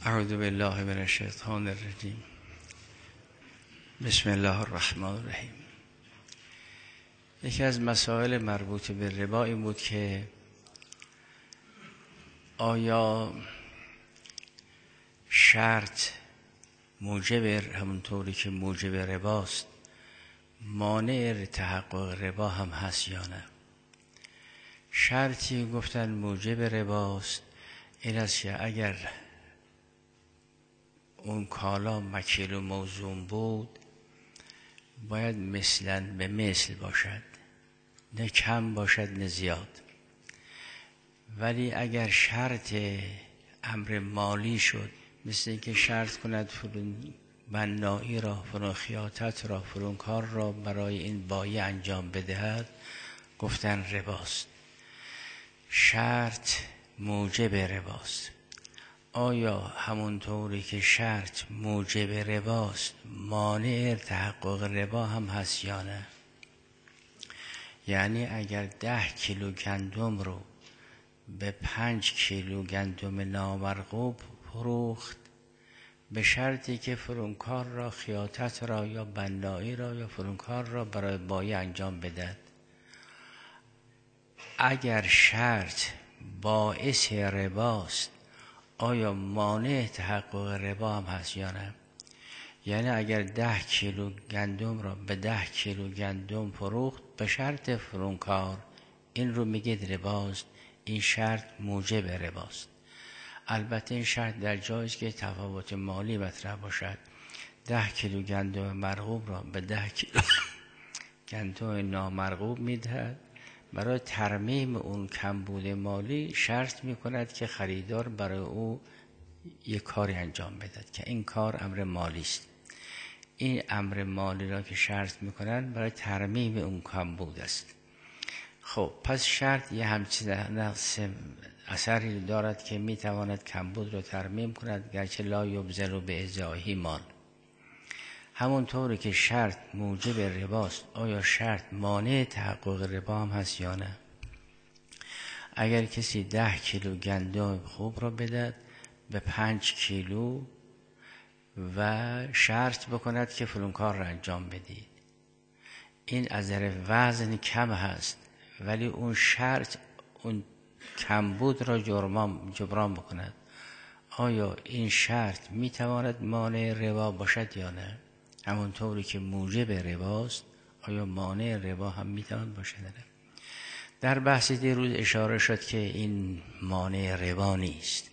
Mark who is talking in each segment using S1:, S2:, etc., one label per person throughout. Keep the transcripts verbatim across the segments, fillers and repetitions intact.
S1: اعوذ بالله من الشیطان الرجیم. بسم الله الرحمن الرحیم. یکی از مسائل مربوط به ربا این بود که آیا شرط موجب همونطوری که موجب رباست مانع تحقق ربا هم هست یا نه؟ شرطی گفتن موجب رباست این است که اگر اون کالا مکیل و موزون بود باید مثلا به مثل باشد، نه کم باشد نه زیاد. ولی اگر شرط امر مالی شد، مثل اینکه شرط کند فلان بنایی را، فلان خیاطت را، فلان کار را برای این بایع انجام بدهد، گفتن رباست. شرط موجب رباست. آیا همونطوری که شرط موجب رباست مانع تحقق ربا هم هست یا نه؟ یعنی اگر ده کیلو گندم رو به پنج کیلو گندم نامرغوب فروخت به شرطی که فلانکار را، خیاطت را یا بنایی را یا فلانکار را برای بایع انجام بدهد، اگر شرط باعث رباست آیا مانع تحقق ربا هم هست یا نه؟ یعنی اگر ده کیلو گندم را به ده کیلو گندم فروخت به شرط فلانکار، این رو میگید رباست، این شرط موجب رباست. البته این شرط در جایی است که تفاوت مالی مطرح باشد. ده کیلو گندم مرغوب را به ده کیلو گندم نامرغوب میدهد، برای ترمیم اون کمبود مالی شرط میکند که خریدار برای او یک کاری انجام بدهد که این کار امر مالی است. این امر مالی را که شرط میکنن برای ترمیم اون کمبود است. خب پس شرط یه همچین نقص اثری دارد که میتواند کمبود را ترمیم کند، گرچه لا یبذل به ازاحی مال. همونطوری که شرط موجب رباست آیا شرط مانع تحقق ربا هم هست یا نه؟ اگر کسی ده کیلو گندم خوب را بدهد به پنج کیلو و شرط بکند که فلان کار را انجام بدید، این از نظر وزن کم هست ولی اون شرط اون کمبود را جبران بکند، آیا این شرط میتواند مانع ربا باشد یا نه؟ همونطوری که موجب رباست آیا مانع ربا هم میتواند باشد یا نه؟ در بحث دیروز اشاره شد که این مانع ربا نیست،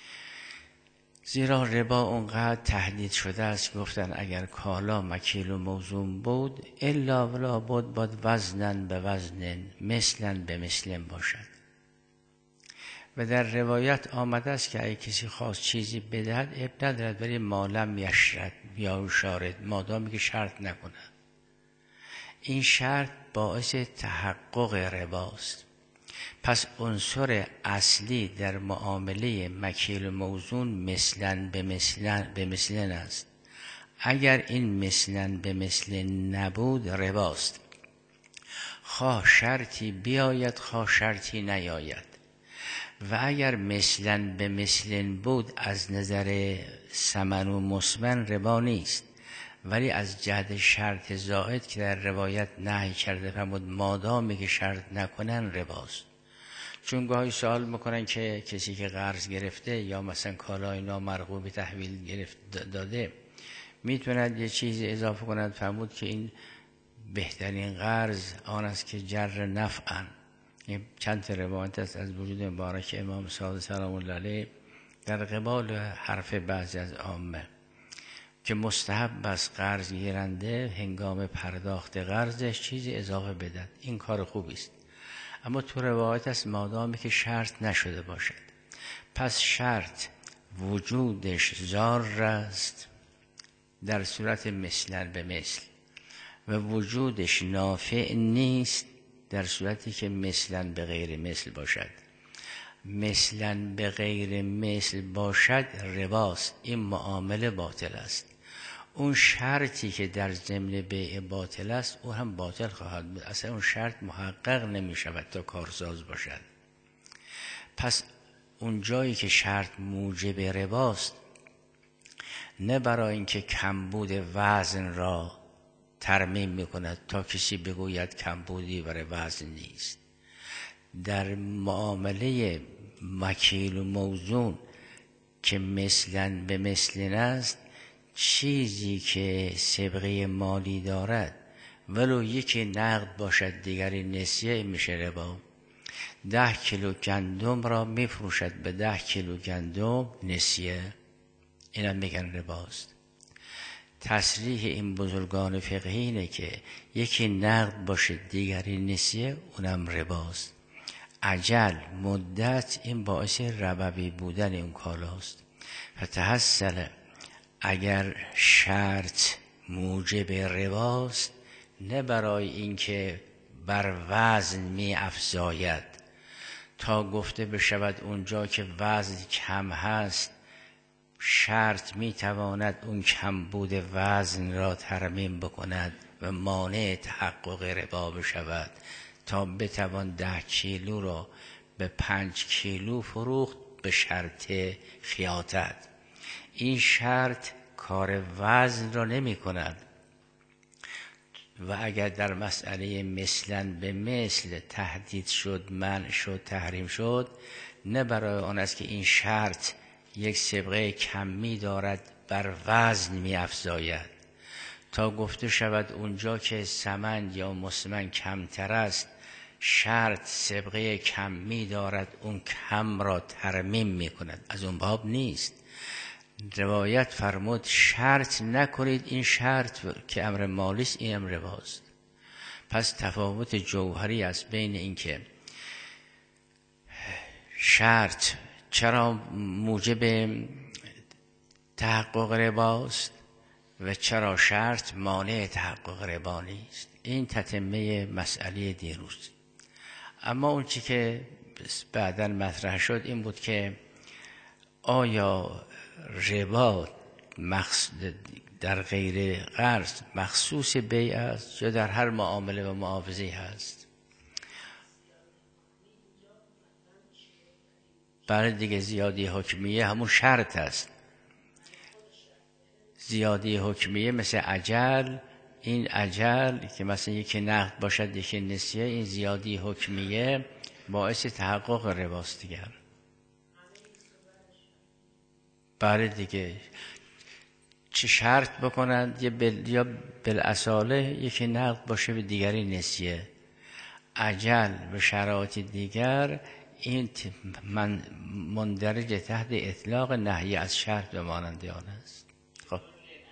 S1: زیرا ربا اونقدر تهدید شده است. گفتن اگر کالا مکیل و موزون بود الا ولا بود بود وزنن به وزنن مثلن به مثلن باشد. و در روایت آمده است که اگه کسی خواست چیزی بدهد اب ندارد ولی مالم یشرد یا شارد، مادامی که شرط نکند. این شرط باعث تحقق رباست. پس عنصر اصلی در معامله مکیل و موزون مثلن به مثلن به مثلن است. اگر این مثلن به مثلن نبود رباست، خواه شرطی بیاید خواه شرطی نیاید. و اگر مثلن به مثلن بود از نظر ثمن و مسمن ربا نیست، ولی از جهت شرط زائد که در روایت نهی کرده فرمود مادامی که شرط نکنن رباست. چون گاهی سوال میکنن که کسی که قرض گرفته یا مثلا کالای نامرغوب تحویل گرفت داده میتوند یه چیزی اضافه کند، فرمود که این بهترین قرض آن است که جر نفعن. چند تا روایت است از وجود مبارک امام صادق سلام الله علیه در قبال حرف بعضی از عامه که مستحب است قرض گیرنده هنگام پرداخت قرضش چیزی اضافه بدهد، این کار خوبی است. اما تو روایت است مادامی که شرط نشده باشد. پس شرط وجودش ضار است در صورت مثلن به مثل و وجودش نافع نیست در صورتی که مثلن به غیر مثل باشد. مثلن به غیر مثل باشد رباست، این معامله باطل است. اون شرطی که در ضمن بیع باطل است او هم باطل خواهد بود، اصلا اون شرط محقق نمی شود تا کارساز باشد. پس اون جایی که شرط موجب رباست نه برای اینکه کمبود وزن را ترمیم میکند تا کسی بگوید کمبودی برای وزن نیست. در معامله مکیل و موزون که مثلا به مثل است، چیزی که سبقه مالی دارد ولو یکی نقد باشد دیگری نسیه میشه ربا. ده کیلو گندم را میفروشد به ده کیلو گندم نسیه، اینم میگن رباست. تصریح این بزرگان فقهی اینه که یکی نقد باشه دیگری نسیه، اونم رباست. اجل، مدت، این باعث ربوی بودن اون کالاست. فتحصل، اگر شرط موجب رباست، نه برای اینکه بر وزن می افزاید تا گفته بشود اونجا که وزن کم هست شرط می تواند اون کم بود وزن را ترمیم بکند و مانع تحقق ربا بشود تا بتوان ده کیلو را به پنج کیلو فروخت به شرط خیاطت. این شرط کار وزن را نمی کند و اگر در مسئله مثلا به مثل تهدید شد، منع شد، تحریم شد، نه برای آن است که این شرط یک سبقه کمی دارد بر وزن می افزاید تا گفته شود اونجا که ثمن یا مسمن کمتر است شرط سبقه کمی دارد اون کم را ترمیم می کند. از اون باب نیست. روایت فرمود شرط نکنید، این شرط که امر مالی است این امر رباست. پس تفاوت جوهری است بین این که شرط چرا موجب تحقق رباست و چرا شرط مانع تحقق ربا نیست. این تتمه مسئله دیروز. اما اون چی که بعداً مطرح شد این بود که آیا ربا در غیر قرض مخصوص بیع است یا در هر معامله و معاوضه هست؟ برای دیگه زیادی حکمیه همون شرط است. زیادی حکمیه مثل اجل، این اجل که مثلا یکی نقد باشد یکی نسیه، این زیادی حکمیه باعث تحقق رباست دیگر. برای دیگه چه شرط بکنند یا بل یا بالاصاله یکی نقد باشه و دیگری نسیه. اجل و شرایط دیگر این من مندرج تحت اطلاق نهی از شرط به مانند آن است. خب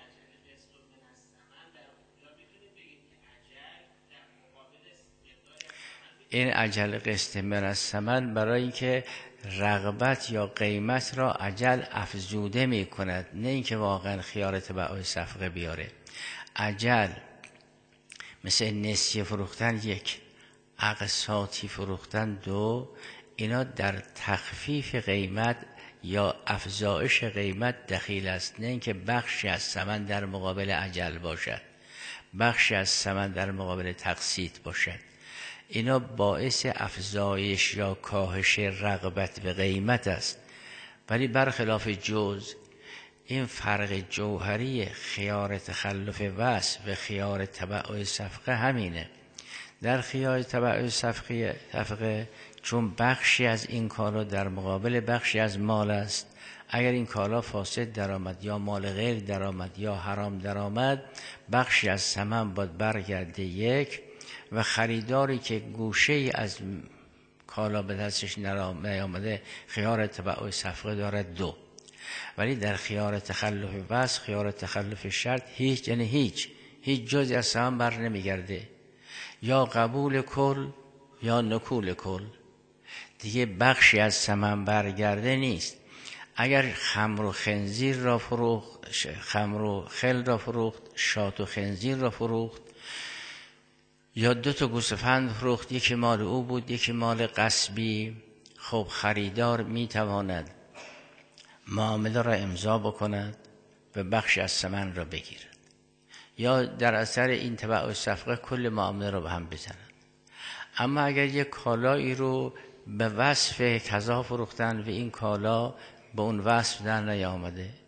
S1: این اجل قسط من الثمن برای اینکه رغبت یا قیمت را اجل افزوده می کند، نه اینکه واقعا خیار تبع صفقه بیاره. اجل مثل نسیه فروختن یک، اقساطی فروختن دو، اینا در تخفیف قیمت یا افزایش قیمت دخیل است، نه اینکه بخشی از ثمن در مقابل اجل باشد، بخشی از ثمن در مقابل تقسیط باشد. اینا باعث افزایش یا کاهش رغبت به قیمت است. ولی برخلاف جز، این فرق جوهری خیار تخلف وصف و خیار تبع صفقه همینه. در خیار تبع صفقه صفقه چون بخشی از این کالا در مقابل بخشی از مال است، اگر این کالا فاسد درآمد یا مال غیر درآمد یا حرام درآمد، بخشی از ثمن باید برگرده یک و خریداری که گوشه ای از کالا به دستش نیامده خیار تبع صفقه دارد دو. ولی در خیار تخلف وصف، خیار تخلف شرط هیچ، یعنی هیچ هیچ جزئی از ثمن بر نمیگرده، یا قبول کل یا نکول کل، دیگه بخشی از ثمن برگرده نیست. اگر خمر و خنزیر را فروخت، خمر و خل را فروخت، شات و خنزیر را فروخت، یا دو تا گوسفند فروخت، یکی مال او بود یکی مال غصبی، خب خریدار میتواند معامله را امضا بکند و بخشی از ثمن را بگیرد، یا در اثر این تبع صفقه کل معامله را به هم بزند. اما اگر یک کالایی رو به وصف کذا فروختن و این کالا به اون وصف در نیامده،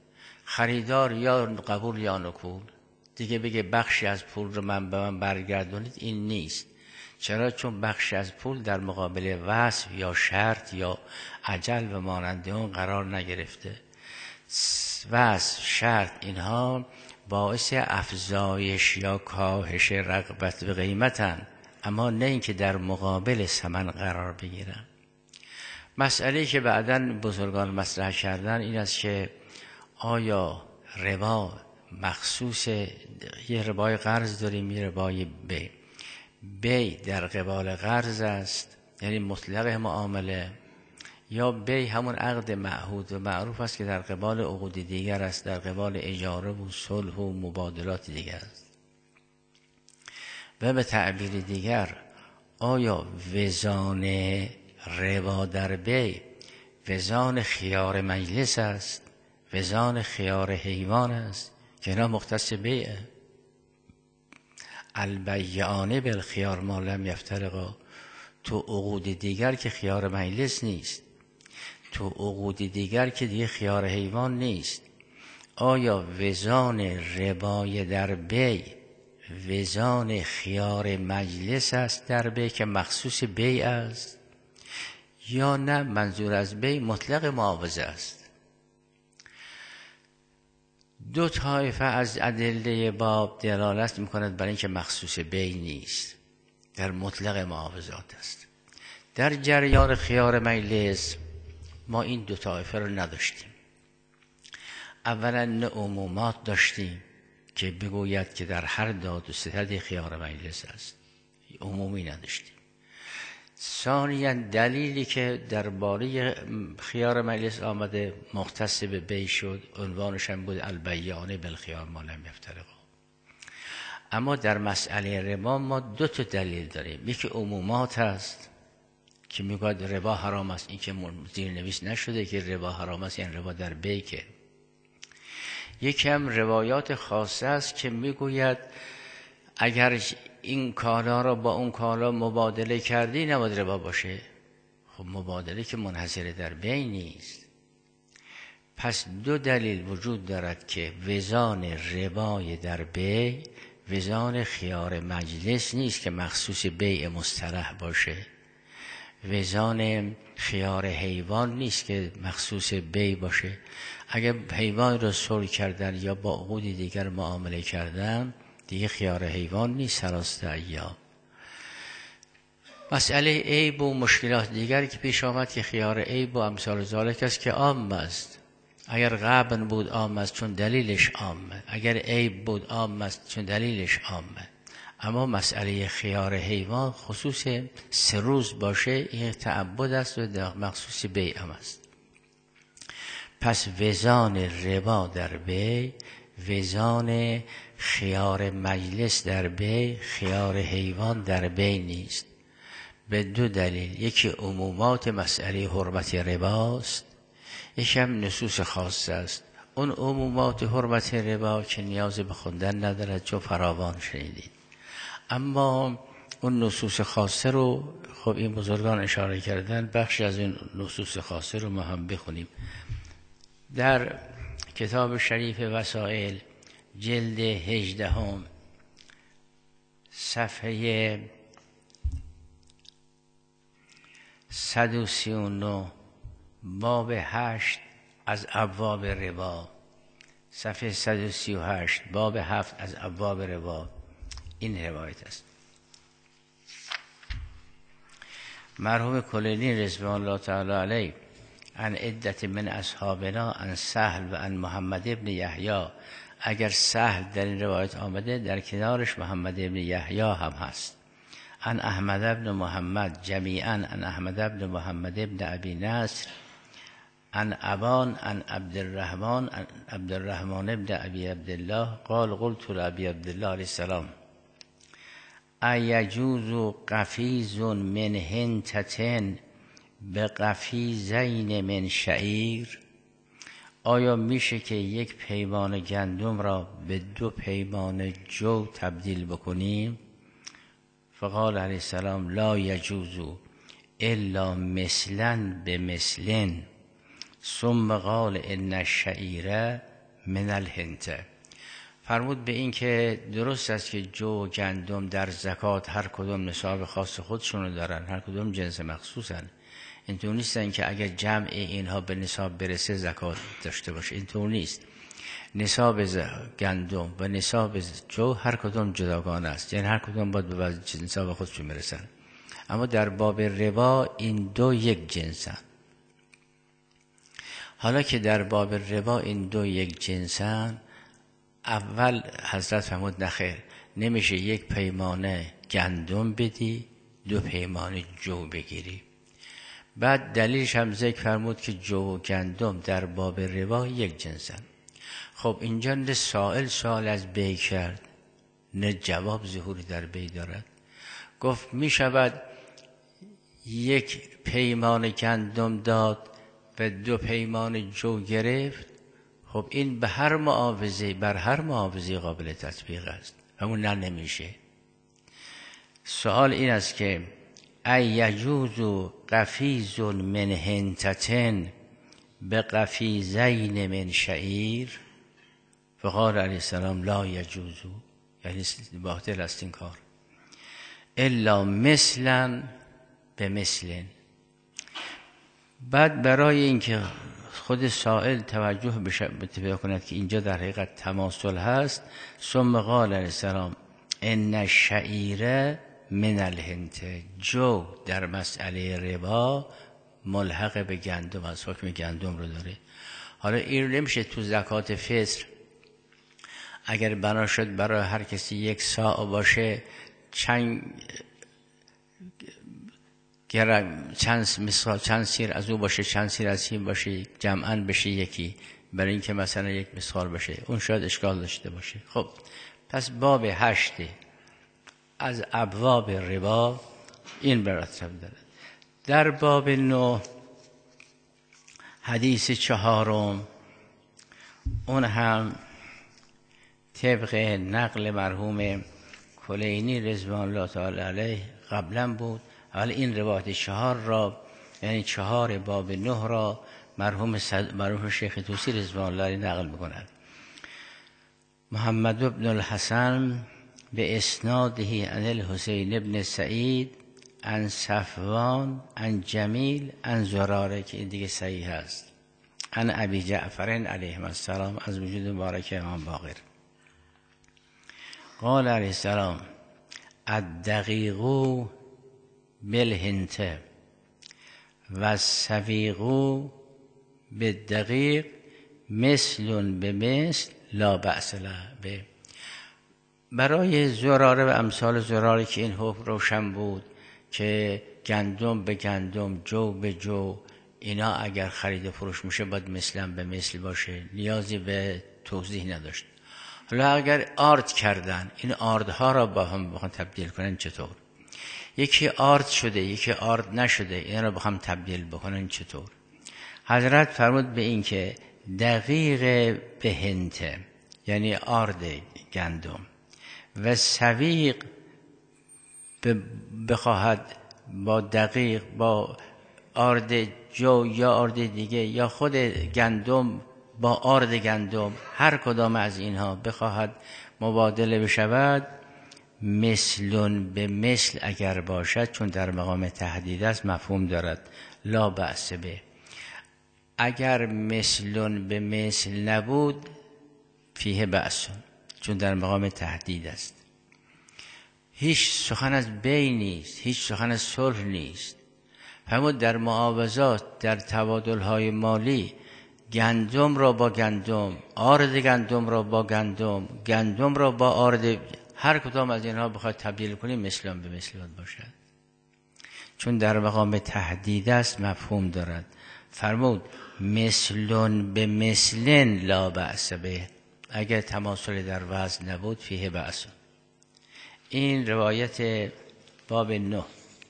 S1: خریدار یا قبول یا نکول، دیگه بگه بخشی از پول رو من به من برگردونید، این نیست. چرا؟ چون بخشی از پول در مقابل وصف یا شرط یا اجل و مانند اون قرار نگرفته. وصف، شرط، اینها باعث افزایش یا کاهش رغبت و قیمتن، اما نه اینکه در مقابل ثمن قرار بگیرن. مسئله که بعداً بزرگان مطرح کردن این است که آیا ربا مخصوص، یه ربای قرض داریم، یه ربای بی بی در قبال قرض است، یعنی مطلق معامله، یا بی همون عقد معهود و معروف است که در قبال عقود دیگر است، در قبال اجاره و صلح و مبادلات دیگر است. و به تعبیر دیگر آیا وزان ربا در بی وزان خیار مجلس است، وزان خیار حیوان است که اینا مختص بیعه؟ البیعانه بالخیار ما لم یفترقا. تو عقود دیگر که خیار مجلس نیست، تو عقود دیگر که دیگه خیار حیوان نیست. آیا وزان ربای در بی وزان خیار مجلس است در بی که مخصوص بی است، یا نه منظور از بی مطلق معاوضه است؟ دو طایفه از ادله باب دلالت میکند برای اینکه مخصوص بی نیست، در مطلق معاوضات است. در جریان خیار مجلس ما این دو طایفه رو نداشتیم. اولا نه عمومات داشتیم که بگوید که در هر داد و ستد خیار مجلس است، عمومی نداشتیم. ثانیا دلیلی که درباره خیار مجلس آمده مختص به بی شد، عنوانش هم بود البیعانه بالخیار ما لم یفترقا. اما در مسئله ربا ما دو تا دلیل داریم. یکی عمومات هست که میگوید ربا حرام است، این که زیر نویس نشده که ربا حرام است یعنی ربا در بی که. یکی هم روایات خاصه است که میگوید اگر این کالا را با اون کالا مبادله کردی نباید ربا باشه. خب مبادله که منحصر در بی نیست. پس دو دلیل وجود دارد که وزان ربای در بی وزان خیار مجلس نیست که مخصوص بیع مصطلح باشه، وزان خیار حیوان نیست که مخصوص بی باشه. اگر حیوان را صلح کردن یا با عقود دیگر معامله کردن دیگه خیار حیوان نیست سراست ایام. مسئله عیب و مشکلات دیگر که پیش آمد که خیار عیب و امثال ذالک است که عام است. اگر غبن بود عام است چون دلیلش عامه، اگر عیب بود عام است چون دلیلش عامه. اما مسئله خیار حیوان خصوص سه روز باشه این تعبد است و مخصوص بیع است. پس وزان ربا در بی وزان خیار مجلس در بی خیار حیوان در بی نیست، به دو دلیل. یکی عمومات مسئله حرمت رباست، یکی هم نصوص خاص است. اون عمومات حرمت ربا که نیاز به خوندن ندارد چون فراوان شنیدید. اما اون نصوص خاصه رو خب این بزرگان اشاره کردن، بخشی از این نصوص خاصه رو ما هم بخونیم. در کتاب شریف وسائل جلد هجدهم صفحه صد و سی و نه باب هشت از ابواب ربا، صفحه صد و سی و هشت باب هفت از ابواب ربا این روایت است. مرحوم کلینی رضوان الله تعالی علیه عن عدت من اصحابنا عن سهل و عن محمد ابن یحیی، اگر سهل در این روایت آمده در کنارش محمد ابن یحیی هم هست. عن احمد ابن محمد جمیعا عن احمد ابن محمد ابن ابی نصر عن ابان عن عبد الرحمن عن عبد الرحمن ابن ابی عبدالله قال قلت لابی عبدالله علیه السلام ایجوز قفیز من هنتتن به قفیزین من شعیر، آیا میشه که یک پیمان گندم را به دو پیمان جو تبدیل بکنیم؟ فقال علیه السلام لا یجوز الا مثلا به مثلن، ثم قال ان الشعیر من الهنته. فرمود به این که درست است که جو و گندم در زکات هر کدوم نصاب خاص خودشونو دارن، هر کدوم جنس مخصوصن. اینطور نیستن که اگر جمع اینها به نصاب برسه زکات داشته باشه، اینطور نیست. نصاب گندم و نصاب جو هر کدوم جداگانه است، یعنی هر کدوم باید به نصاب خودشون برسن. اما در باب ربا این دو یک جنسن. حالا که در باب ربا این دو یک جنسن، اول حضرت فرمود نخیر، نمیشه یک پیمانه گندم بدی دو پیمانه جو بگیری. بعد دلیلش هم ذکر فرمود که جو و گندم در باب ربا یک جنسن. خب اینجا نه سائل سوال از بی کرد نه جواب ظهوری در بی دارد. گفت می شود یک پیمان گندم داد و دو پیمان جو گرفت. خب این به هر معاوضه بر هر معاوضه قابل تطبیق است. همون نه نمیشه. سوال این است که ای یجوز قفیز من هنتتن به قفیزین من شعیر. فقال علیه السلام لا یجوزو، یعنی باطل است این کار، الا مثلا به مثل. بعد برای اینکه خود سائل توجه بشه کند که اینجا در حقیقت تماثل هست، ثم قال علیه السلام ان الشعیر من الهنته. جو در مسئله ربا ملحق به گندم از حکم گندم رو داره. حالا این نمیشه تو زکات فطر اگر بنا شد برای هر کسی یک ساع باشه، چند چند مثال چند سیر از او باشه، چند سیر از این باشه، جمعاً بشه یکی، برای اینکه مثلا یک مثال باشه، اون شاید اشکال داشته باشه. خب پس باب هشت از ابواب ربا این براتب داره. در باب نه حدیث چهارم، اون هم طبق نقل مرحوم کلینی رضوان الله تعالی علیه قبلا بود. حالا این روایت چهار را، یعنی چهار باب نه را مرحوم صد... مرحوم شیخ طوسی رضوان الله نقل می‌کند. محمد بن الحسن به اسناده عن الحسین بن سعید عن صفوان عن جمیل عن زراره، که این دیگه صحیح است، عن ابی جعفر علیه السلام، از وجود مبارک امام باقر. قال علیه السلام الدقیق بالهنته و السویق بالدقیق مثل به مثل لا بأس له به. برای زراره و امثال زراره که این حکم روشن بود که گندم به گندم، جو به جو، اینا اگر خرید و فروش میشه باید مثلا به مثل باشه، نیازی به توضیح نداشت. حالا اگر آرد کردن، این آردها را با هم بخوان تبدیل کنن چطور؟ یکی آرد شده یکی آرد نشده، این را با هم تبدیل بکنن چطور؟ حضرت فرمود به این که دقیق به هنته، یعنی آرد گندم، و سویق بخواهد با دقیق با آرد جو یا آرد دیگه یا خود گندم با آرد گندم، هر کدام از اینها بخواهد مبادله بشود، مثل به مثل اگر باشد، چون در مقام تهدید است مفهوم دارد، لا بأس به. اگر مثل به مثل نبود فیه بأس، چون در مقام تهدید است. هیچ سخن از بی نیست، هیچ سخن از صلح نیست. همون در معاوضات، در تبادل‌های مالی، گندم را با گندم، آرد گندم را با گندم، گندم را با آرد، هر کدام از اینها بخواد تبدیل کنیم مثلا به مثل باشد، چون در مقام تهدید است مفهوم دارد. فرمود مثلون به مثلن لا بأس به، اگر تماثل در وزن نبود فیه بأس. این روایت باب نه.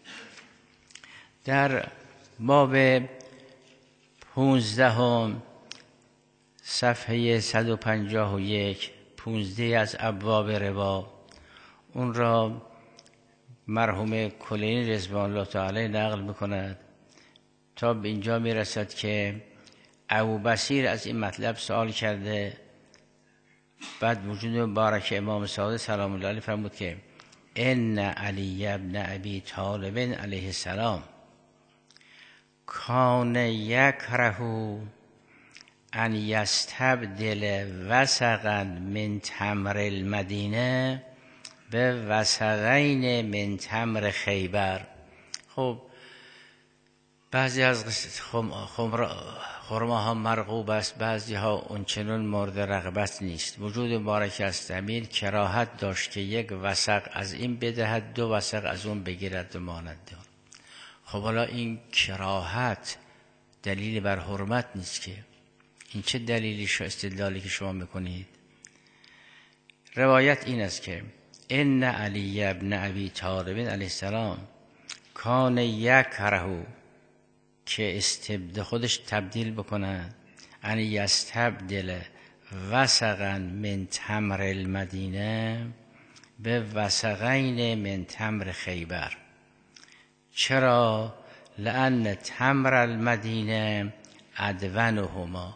S1: در باب پونزدهم صفحه صد و پنجاه و یک، پونزده از ابواب ربا، اون را مرحوم کلینی رضوان الله تعالی نقل میکند تا به اینجا میرسد که ابو بصیر از این مطلب سوال کرده بعد وجود مبارک امام صادق سلام الله علیه فرمود که ان علی ابن ابی طالب علیه السلام کان یکره ان یستبدل وسقا من تمر المدینه به وسقین من تمر خیبر. خب بعضی از خرماها مرغوب است، بعضی ها اونچنان مورد رغبت نیست. وجود مبارک است امیر کراهت داشت که یک وسق از این بدهد، دو وسق از اون بگیرد و ماند. خب حالا این کراهت دلیل بر حرمت نیست که، این چه دلیلی شو استدلالی که شما میکنید؟ روایت این است که ان علی ابن ابی طالب علیه السلام کان یکره که استبدال خودش تبدیل بکنن، ان یستبدل وسقا من تمر المدینه به وسقین من تمر خیبر. چرا؟ لأن تمر المدینه ادونهما،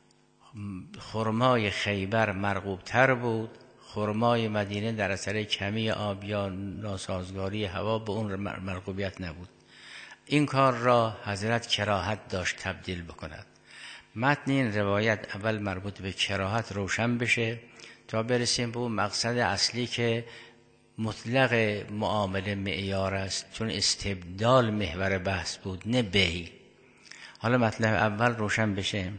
S1: خرمای خیبر مرغوب تر بود، خرمای مدینه در اثر کمی آب یا ناسازگاری هوا به اون مرغوبیت نبود. این کار را حضرت کراهت داشت تبدیل بکند. متن این روایت اول مربوط به کراهت روشن بشه تا برسیم به اون مقصد اصلی که مطلق معامله معیار است، چون استبدال محور بحث بود نه بیع. حالا مطلب اول روشن بشه.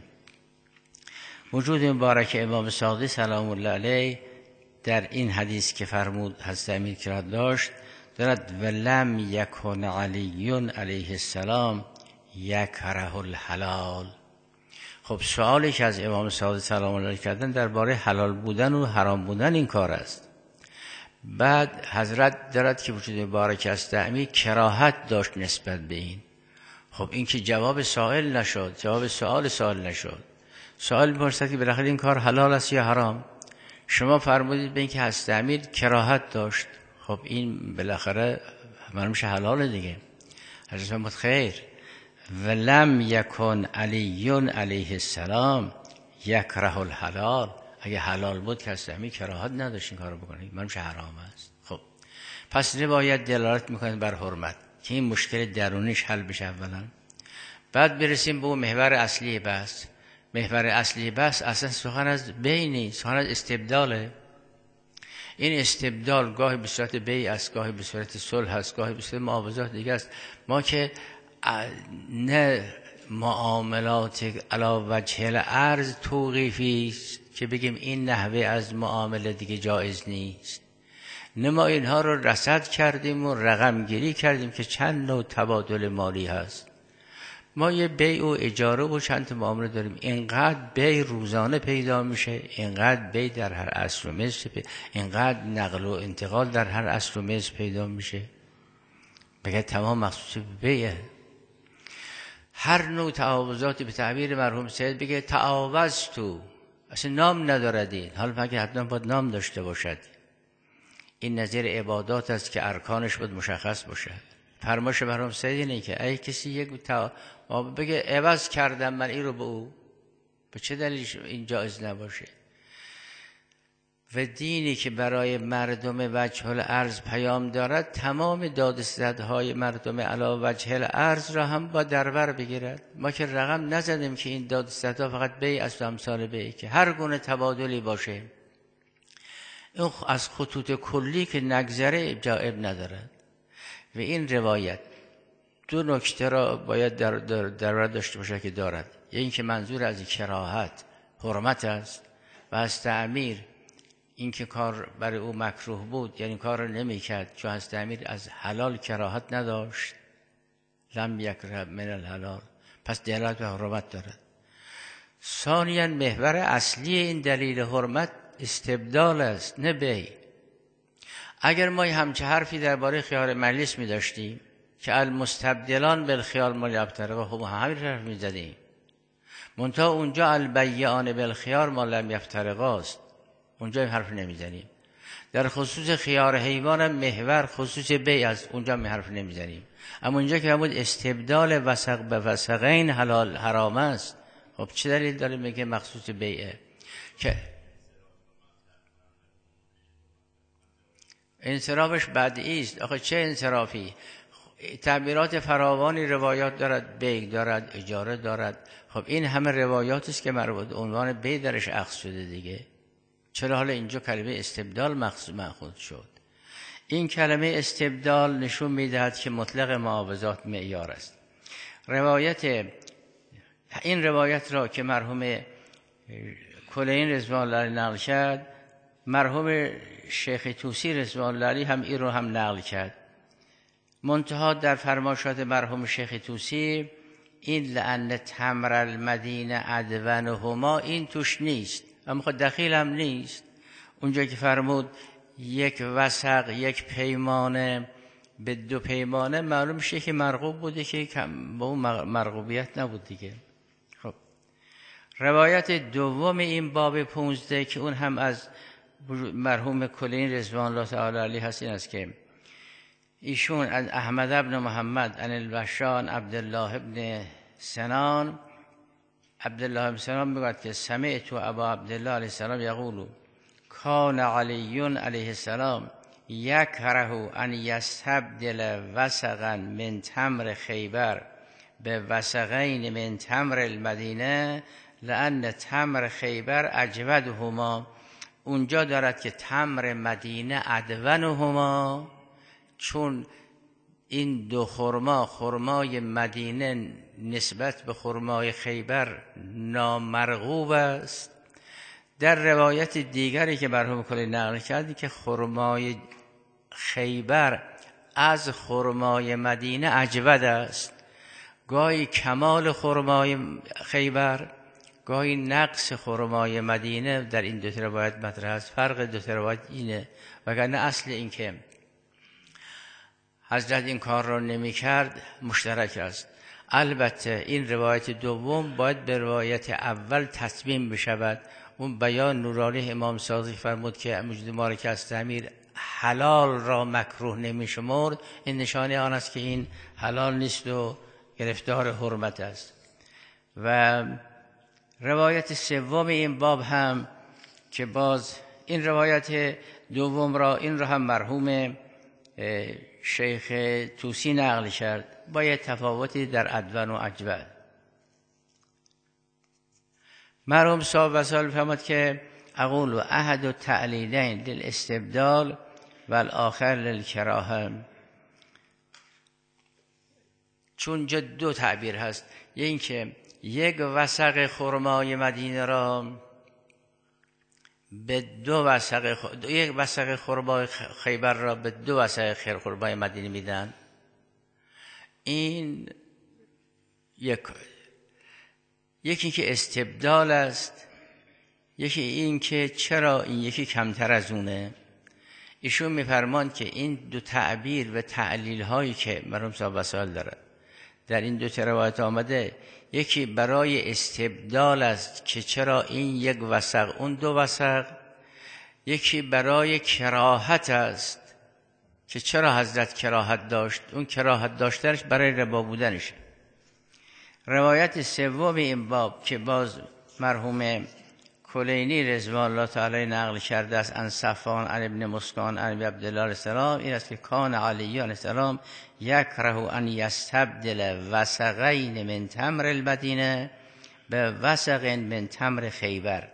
S1: وجود مبارک امام صادق سلام الله علیه در این حدیث که فرمود حضرت امیر کراهت داشت دارد ولم یکن علی علیه السلام یکره الحلال. خب سوالی که از امام صادق سلام الله علیه کردن درباره حلال بودن و حرام بودن این کار است. بعد حضرت دارد که وجود مبارک است امیر کراهت داشت نسبت به این. خب این که جواب سائل نشد، جواب سوال سوال نشد. سوال می‌پرسد که بالاخره این کار حلال است یا حرام؟ شما فرمودید به این که حضرت امیر کراهت داشت. خب این بالاخره معلوم میشه حلال دیگه. حضرت فرمود خیر، ولم یکن علی علیه السلام یکره الحلال. اگه حلال بود که حضرت امیر کراهت نداشت این کارو بکنه، معلوم میشه حرام است. خب پس روایت دلالت میکنه بر حرمت که این مشکل درونیش حل بشه اولا. بعد برسیم به اون محور اصلی بحث. محور اصلی بحث اصلا سخن از بیع نیست، سخن از استبداله. این استبدال گاهی به صورت بیع است، گاهی به صورت صلح است، گاهی به صورت معاوضات دیگه است. ما که نه معاملات علی وجه الارض توقیفی است که بگیم این نحوه از معامله دیگه جایز نیست، نه ما اینها رو رصد کردیم و رقم گیری کردیم که چند نوع تبادل مالی هست. ما یه بیع و اجاره و چند تا معامله داریم. اینقدر بیع روزانه پیدا میشه، اینقدر بیع در هر عصر و مصر، اینقدر نقل و انتقال در هر عصر و مصر پیدا میشه. بگه تمام مخصوص بیعه. هر نوع تعاوضاتی به تعبیر مرحوم سید بگه تعاوض تو اصلا نام ندارد. این حالا مگه حتما باید نام داشته باشد؟ این نظیر عبادات است که ارکانش باید مشخص باشه. فرمایش مرحوم سید اینه که ای کسی یک تا بگه عوض کردم من این رو به او، به چه دلیل این جایز نباشه؟ و دینی که برای مردم وجه الارض پیام دارد تمام دادستدهای مردم علی وجه الارض را هم با دربر بگیرد. ما که رقم نزدیم که این دادستدها فقط بیع است و امثال بیع، که هر گونه تبادلی باشه این از خطوط کلی که نگذره جایب ندارد. و این روایت دو نکته را باید در در در داشته باشه که دارد. یعنی که منظور از کراهت حرمت است و از تعمیر این که کار برای او مکروه بود، یعنی کار را نمی کرد چون از تعمیر از حلال کراهت نداشت، لم یکره من الحلال، پس دلالت به حرمت دارد. ثانیاً محور اصلی این دلیل حرمت استبدال است نه بیع. اگر ما همچه حرفی درباره خیار مجلس می داشتیم که المستبدلان بالخیار ما یفترقا، خب همین حرف می زدیم. منتها اونجا البیعان بالخیار ما لم یفترقا است، اونجا این حرف نمی زنیم. در خصوص خیار حیوان محور خصوص بیع است، اونجا می حرف نمی زنیم. اما اونجا که همون استبدال وسق به وسقین حلال حرام است، خب چه دلیل داره میگه مخصوص بیعه؟ که انصرافش بدعی است. آخه چه انصرافی؟ تعبیرات فراوانی روایات دارد، بیع دارد، اجاره دارد. خب این همه روایات است که مربوط عنوان بیع درش اخذ شده دیگه. چرا حالا اینجا کلمه استبدال مأخوذ شد؟ این کلمه استبدال نشون میدهد که مطلق معاوضات معیار است. روایت این روایت را که مرحوم کلین رضوان الله نقل کرد، مرحوم شیخ طوسی رضوان الله علیه هم این رو هم نقل کرد. منتها در فرمایشات مرحوم شیخ طوسی این لأن تمر المدینه ادونهما این توش نیست، اما خود دخیل هم نیست. اونجا که فرمود یک وسق یک پیمانه به دو پیمانه، معلوم میشه که مرغوب بوده که با اون مرغوبیت نبود دیگه. خب روایت دوم این باب پونزده که اون هم از مرحوم کلین رضوان الله تعالی علیه هست، این است که ایشون از احمد ابن محمد عن الوشان عبدالله ابن سنان، عبدالله ابن سنان میگوید که سمعت ابا عبدالله علیه السلام یقول کان علی علیه السلام یکره ان یستبدل وسقا من تمر خیبر به وسقین من تمر المدینه لأن تمر خیبر اجودهما. اونجا دارد که تمر مدینه ادونهما، چون این دو خرما، خرمای مدینه نسبت به خرمای خیبر نامرغوب است. در روایت دیگری که مرحوم کلی نقل کردی که خرمای خیبر از خرمای مدینه اجود است. گاهی کمال خرمای خیبر، گاهی نقص خرمای مدینه در این دو روایت مطرح است. فرق دو روایت اینه، وگرنه اصل این که حضرت این کار را نمی کرد مشترک است. البته این روایت دوم باید به روایت اول تتمیم بشود. اون بیان نورانی امام صادق فرمود که موجود مالک از تعمیر حلال را مکروه نمی شمرد، این نشانه آن است که این حلال نیست و گرفتار حرمت است. و روایت سوم این باب هم که باز این روایت دوم را این را هم مرحوم شیخ طوسی نقل کرد با یه تفاوتی در ادون و اجود. مرحوم صاحب وصال فرمود که اقول احد التعلیلین للاستبدال والآخر للکراهه. چون جا دو تعبیر هست، این که یک وسق خرمای مدینه را به دو وسق خ... یک وسق خرمای خیبر را به دو وسق خرمای مدینه میدن. این یک یکی که استبدال است، یکی این که چرا این یکی کمتر از اونه. ایشون میفرماند که این دو تعبیر و تعلیل هایی که مرحوم صاحب وصال داره در این دو روایت آمده، یکی برای استبدال است که چرا این یک وسق اون دو وسق، یکی برای کراهت است که چرا حضرت کراهت داشت، اون کراهت داشتنش برای ربا بودنشه. روایت سوم این باب که باز مرحوم کلینی رضوان الله تعالی نقل کرده است عن صفوان عن ابن مسکان عن عبدالله علیه السلام، این است که کان علی علیه السلام یکره ان یستبدل وسقین من تمر المدینه به وسق من تمر خیبر.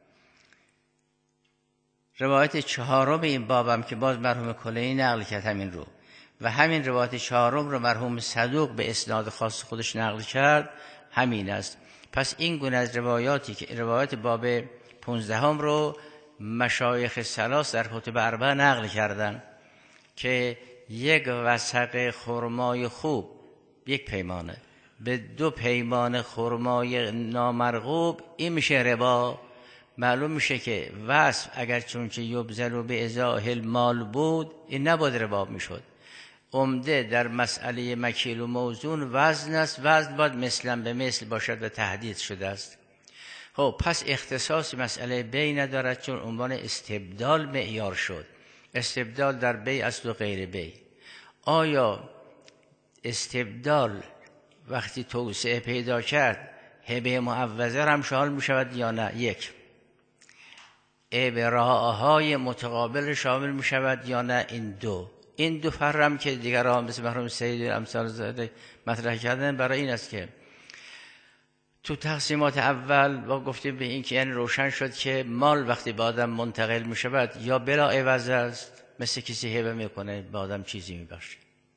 S1: روایت چهارم این بابم که باز مرحوم کلینی نقل کرد همین رو، و همین روایت چهارم رو مرحوم صدوق به اسناد خاص خودش نقل کرد همین است. پس این گونه از روایاتی که روایت باب پونزدهم رو مشایخ ثلاث در کتب اربعه نقل کردن که یک وسق خرمای خوب یک پیمانه به دو پیمانه خرمای نامرغوب، این میشه ربا. معلوم میشه که وصف اگر چونچه یبذل و به ازاح المال بود این نباید ربا میشد. عمده در مسئله مکیل و موزون وزن است، وزن باید مثلا به مثل باشد و تحدید شده است. خب پس اختصاص مسئله بی ندارد، چون عنوان استبدال معیار شد. استبدال در بی است و غیر بی. آیا استبدال وقتی توسعه پیدا کرد هبه معوضه هم شامل می شود یا نه؟ یک. ابراهای متقابل شامل می شود یا نه این دو؟ این دو فرم که دیگران مثل مرحوم سید امثال زاده مطرح کردن برای این است که تو تقسیمات اول با گفتیم به این که یعنی روشن شد که مال وقتی به آدم منتقل می شود یا بلا عوض است، مثل کسی هبه میکنه به آدم چیزی میبخشه،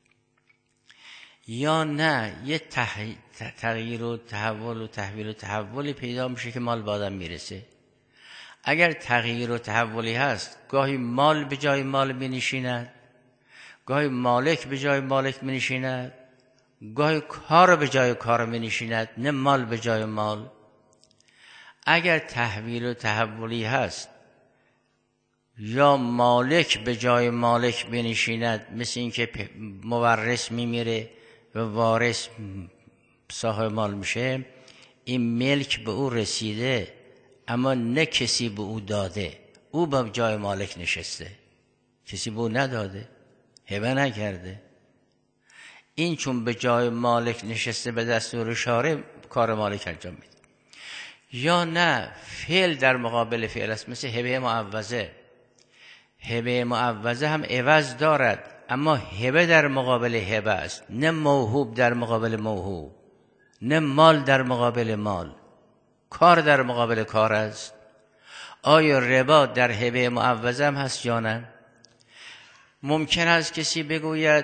S1: یا نه یه تغییر و تحول و تحویل و تحولی پیدا میشه که مال به آدم میرسه. اگر تغییر و تحولی هست، گاهی مال به جای مال می گاهی مالک به جای مالک می نشیند، گاهی کار به جای کار می نشیند، نه مال به جای مال. اگر تحویل و تحولی هست، یا مالک به جای مالک می نشیند، مثل این که مورث می میره و وارث صاحب مال میشه، این ملک به او رسیده اما نه کسی به او داده، او به جای مالک نشسته، کسی به او نداده، هبه نکرده. این چون به جای مالک نشسته به دستور شارع کار مالک انجام میده. یا نه فعل در مقابل فعل است، مثل هبه معوضه. هبه معوضه هم عوض دارد اما هبه در مقابل هبه است، نه موهوب در مقابل موهوب، نه مال در مقابل مال، کار در مقابل کار است. آیا ربا در هبه معوضه هم هست یا نه؟ ممکن است کسی بگوید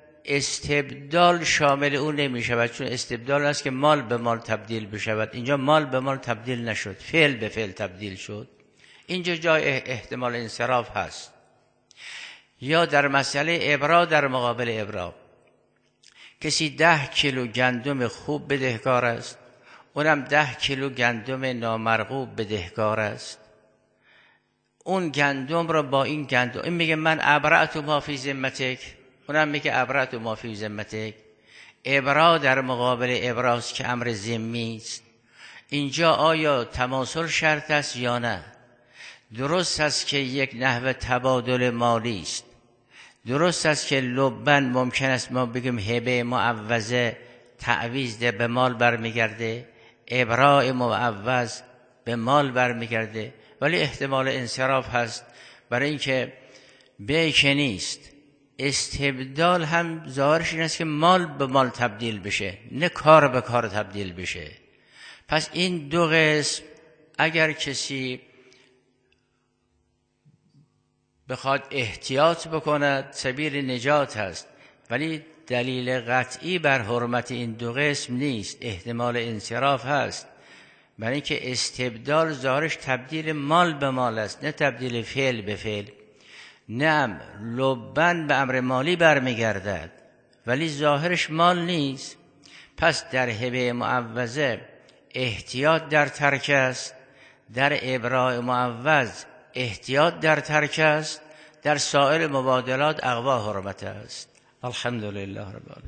S1: استبدال شامل اون نمی شود، چون استبدال است که مال به مال تبدیل بشود. اینجا مال به مال تبدیل نشد، فعل به فعل تبدیل شد. اینجا جای احتمال انصراف هست. یا در مسئله ابرا در مقابل ابرا، کسی ده کیلو گندم خوب بدهکار است، اونم ده کیلو گندم نامرغوب بدهکار است. اون گندم را با این گندم، این میگه من ابرأت ما فی ذمتک، اونم میگه ابرأت ما فی ذمتک. ابرا در مقابل ابراست که امر ذمی است. اینجا آیا تماثل شرط است یا نه؟ درست است که یک نحو تبادل مالی است، درست است که لبن ممکن است ما بگیم هبه معوضه تعویض ده به مال برمیگرده، ابراء معوض به مال برمیگرده، ولی احتمال انصراف هست برای اینکه بیع که نیست. استبدال هم ظاهرش این است که مال به مال تبدیل بشه، نه کار به کار تبدیل بشه. پس این دو قسم اگر کسی بخواد احتیاط بکند سبیل نجات هست، ولی دلیل قطعی بر حرمت این دو قسم نیست، احتمال انصراف هست. برای اینکه استبدال ظاهرش تبدیل مال به مال است، نه تبدیل فعل به فعل. نه لبن به امر مالی برمیگردد ولی ظاهرش مال نیست. پس در هبه معوضه احتیاط در ترک است، در ابراء معوض احتیاط در ترک است، در سایر مبادلات اقوا حرمت است. الحمدلله رب العالمین.